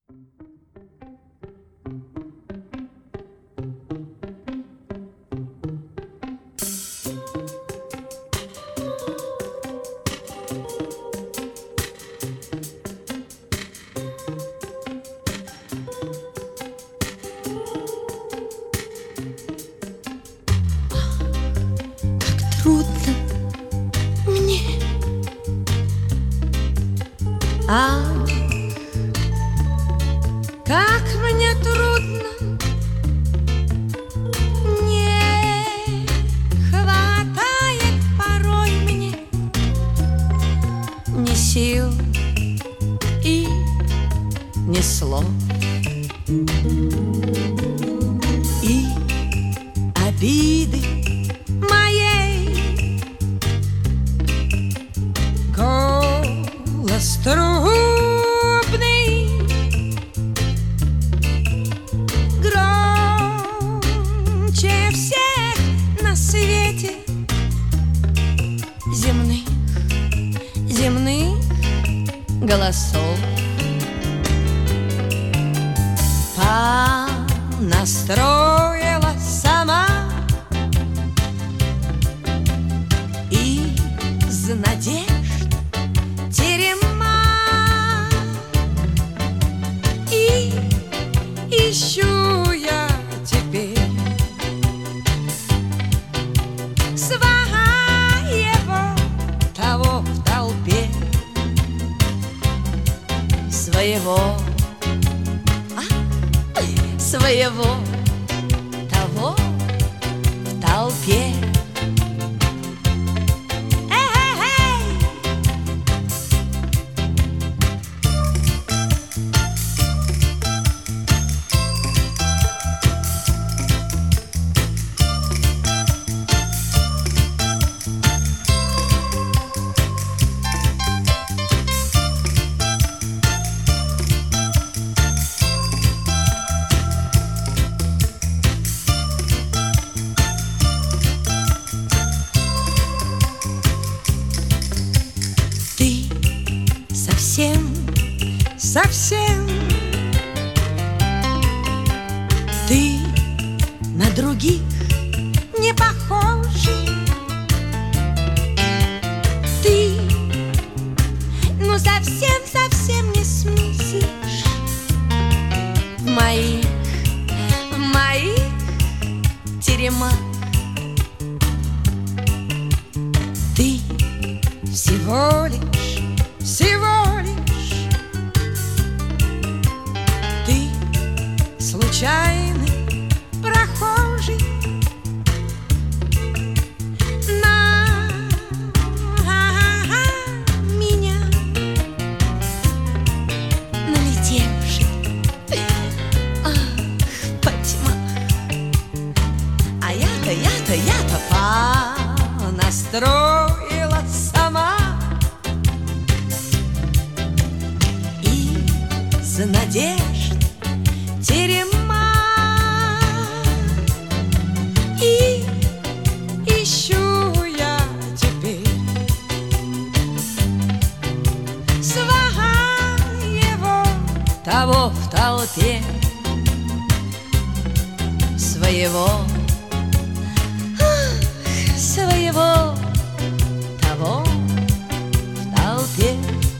Трудно мне, как мне трудно, не хватает порой мне ни сил и ни слов, и обиды моей голос трубный громче всех на свете земных голосов. Понастроила сама из надежд терема, и ищу я теперь своего того в толпе, своего того в толпе. Совсем ты на других не похожий. Ты, ну совсем не смесишь в моих теремах. Ты всего лишь случайный прохожий на меня налетевший, по тьмах. А я-то понастроила сама из надежд терема, и ищу я теперь своего того в толпе, своего того в толпе.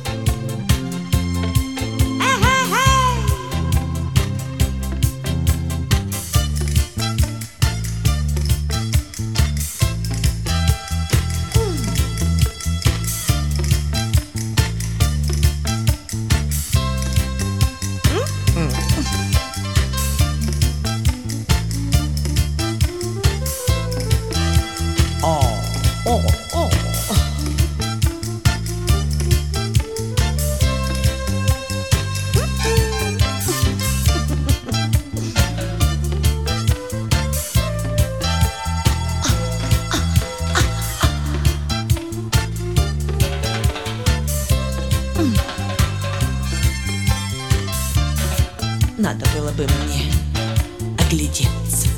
Надо было бы мне оглядеться,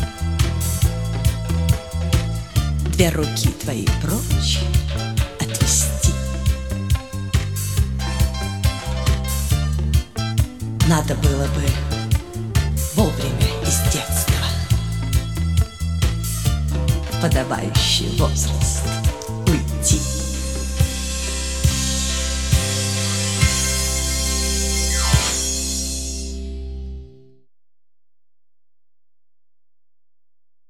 две руки твои прочь отвести. Надо было бы вовремя из детства в подобающий возраст.